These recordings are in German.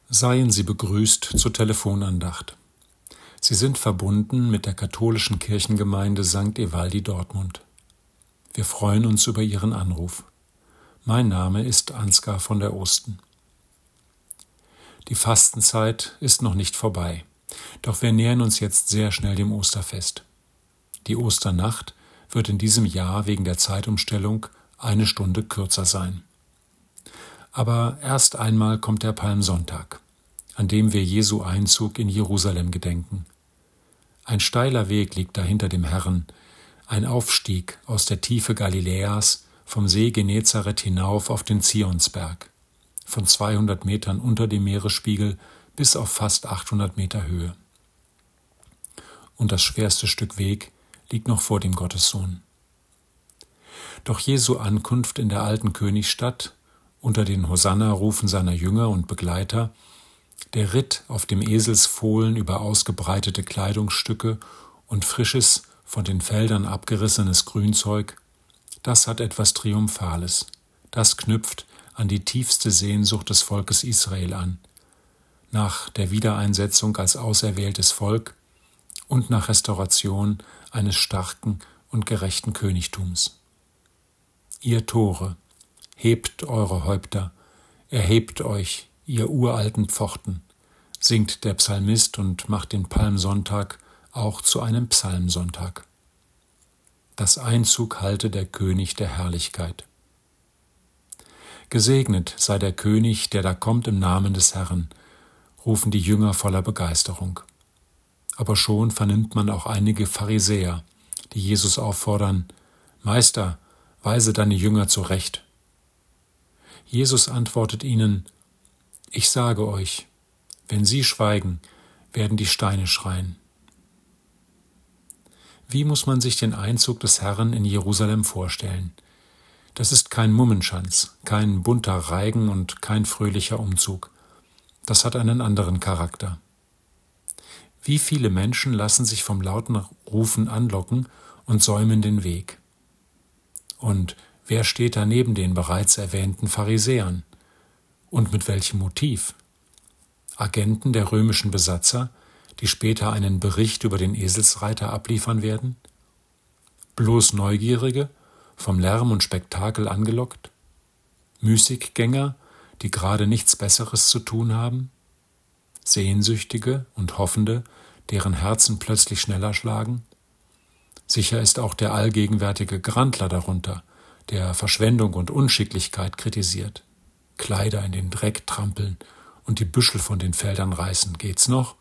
Seien Sie begrüßt zur Telefonandacht. Sie sind verbunden mit der katholischen Kirchengemeinde St. Evaldi Dortmund. Wir freuen uns über Ihren Anruf. Mein Name ist Ansgar von der Osten. Die Fastenzeit ist noch nicht vorbei, doch wir nähern uns jetzt sehr schnell dem Osterfest. Die Osternacht wird in diesem Jahr wegen der Zeitumstellung 1 Stunde kürzer sein. Aber erst einmal kommt der Palmsonntag, an dem wir Jesu Einzug in Jerusalem gedenken. Ein steiler Weg liegt da hinter dem Herrn, ein Aufstieg aus der Tiefe Galiläas vom See Genezareth hinauf auf den Zionsberg, von 200 Metern unter dem Meeresspiegel bis auf fast 800 Meter Höhe. Und das schwerste Stück Weg liegt noch vor dem Gottessohn. Doch Jesu Ankunft in der alten Königsstadt unter den Hosanna-Rufen seiner Jünger und Begleiter, der Ritt auf dem Eselsfohlen über ausgebreitete Kleidungsstücke und frisches, von den Feldern abgerissenes Grünzeug, das hat etwas Triumphales. Das knüpft an die tiefste Sehnsucht des Volkes Israel an, nach der Wiedereinsetzung als auserwähltes Volk und nach Restauration eines starken und gerechten Königtums. Ihr Tore, hebt eure Häupter, erhebt euch, ihr uralten Pforten, singt der Psalmist und macht den Palmsonntag auch zu einem Psalmsonntag. Das Einzug halte der König der Herrlichkeit. Gesegnet sei der König, der da kommt im Namen des Herrn, rufen die Jünger voller Begeisterung. Aber schon vernimmt man auch einige Pharisäer, die Jesus auffordern: Meister, weise deine Jünger zurecht. Jesus antwortet ihnen: Ich sage euch, wenn sie schweigen, werden die Steine schreien. Wie muss man sich den Einzug des Herrn in Jerusalem vorstellen? Das ist kein Mummenschanz, kein bunter Reigen und kein fröhlicher Umzug. Das hat einen anderen Charakter. Wie viele Menschen lassen sich vom lauten Rufen anlocken und säumen den Weg? Und wer steht da neben den bereits erwähnten Pharisäern? Und mit welchem Motiv? Agenten der römischen Besatzer, die später einen Bericht über den Eselsreiter abliefern werden? Bloß Neugierige, vom Lärm und Spektakel angelockt? Müßiggänger, die gerade nichts Besseres zu tun haben? Sehnsüchtige und Hoffende, deren Herzen plötzlich schneller schlagen? Sicher ist auch der allgegenwärtige Grandler darunter, der Verschwendung und Unschicklichkeit kritisiert. Kleider in den Dreck trampeln und die Büschel von den Feldern reißen. Geht's noch?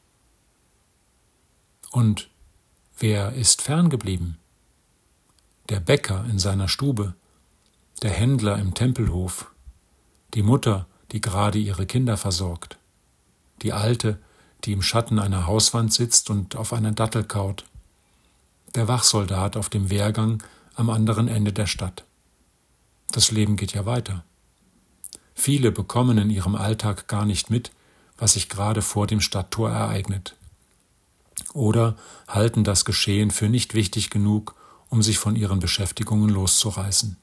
Und wer ist ferngeblieben? Der Bäcker in seiner Stube, der Händler im Tempelhof, die Mutter, die gerade ihre Kinder versorgt, die Alte, die im Schatten einer Hauswand sitzt und auf einer Dattel kaut, der Wachsoldat auf dem Wehrgang am anderen Ende der Stadt. Das Leben geht ja weiter. Viele bekommen in ihrem Alltag gar nicht mit, was sich gerade vor dem Stadttor ereignet. Oder halten das Geschehen für nicht wichtig genug, um sich von ihren Beschäftigungen loszureißen.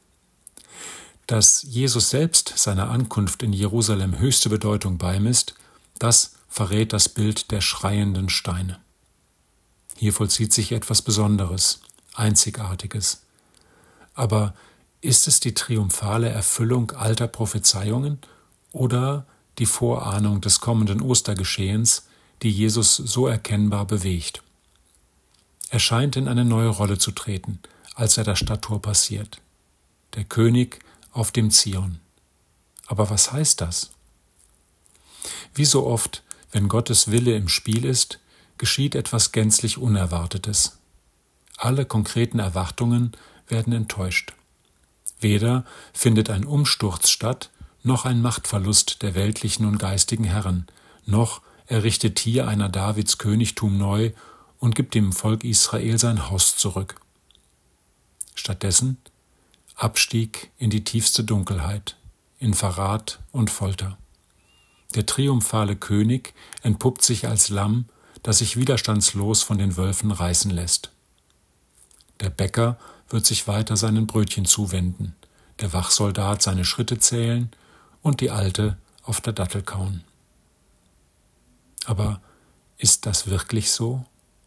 Dass Jesus selbst seiner Ankunft in Jerusalem höchste Bedeutung beimisst, das verrät das Bild der schreienden Steine. Hier vollzieht sich etwas Besonderes, Einzigartiges. Aber ist es die triumphale Erfüllung alter Prophezeiungen oder die Vorahnung des kommenden Ostergeschehens, die Jesus so erkennbar bewegt? Er scheint in eine neue Rolle zu treten, als er das Stadttor passiert. Der König auf dem Zion. Aber was heißt das? Wie so oft, wenn Gottes Wille im Spiel ist, geschieht etwas gänzlich Unerwartetes. Alle konkreten Erwartungen werden enttäuscht. Weder findet ein Umsturz statt, noch ein Machtverlust der weltlichen und geistigen Herren, noch errichtet hier einer Davids Königtum neu und gibt dem Volk Israel sein Haus zurück. Stattdessen Abstieg in die tiefste Dunkelheit, in Verrat und Folter. Der triumphale König entpuppt sich als Lamm, das sich widerstandslos von den Wölfen reißen lässt. Der Bäcker wird sich weiter seinen Brötchen zuwenden, der Wachsoldat seine Schritte zählen und die Alte auf der Dattel kauen. Aber ist das wirklich so?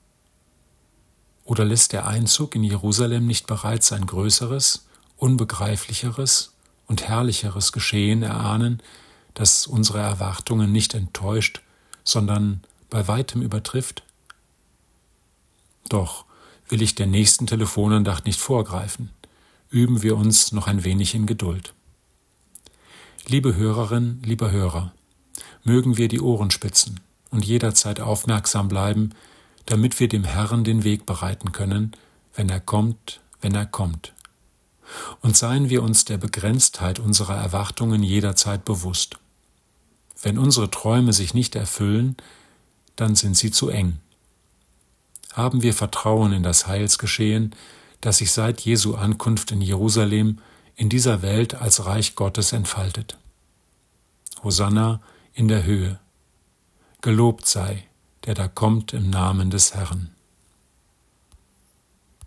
Oder lässt der Einzug in Jerusalem nicht bereits ein größeres, unbegreiflicheres und herrlicheres Geschehen erahnen, das unsere Erwartungen nicht enttäuscht, sondern bei weitem übertrifft? Doch will ich der nächsten Telefonandacht nicht vorgreifen. Üben wir uns noch ein wenig in Geduld. Liebe Hörerin, lieber Hörer, mögen wir die Ohren spitzen und jederzeit aufmerksam bleiben, damit wir dem Herrn den Weg bereiten können, wenn er kommt. Und seien wir uns der Begrenztheit unserer Erwartungen jederzeit bewusst. Wenn unsere Träume sich nicht erfüllen, dann sind sie zu eng. Haben wir Vertrauen in das Heilsgeschehen, das sich seit Jesu Ankunft in Jerusalem in dieser Welt als Reich Gottes entfaltet. Hosanna in der Höhe. Gelobt sei, der da kommt im Namen des Herrn.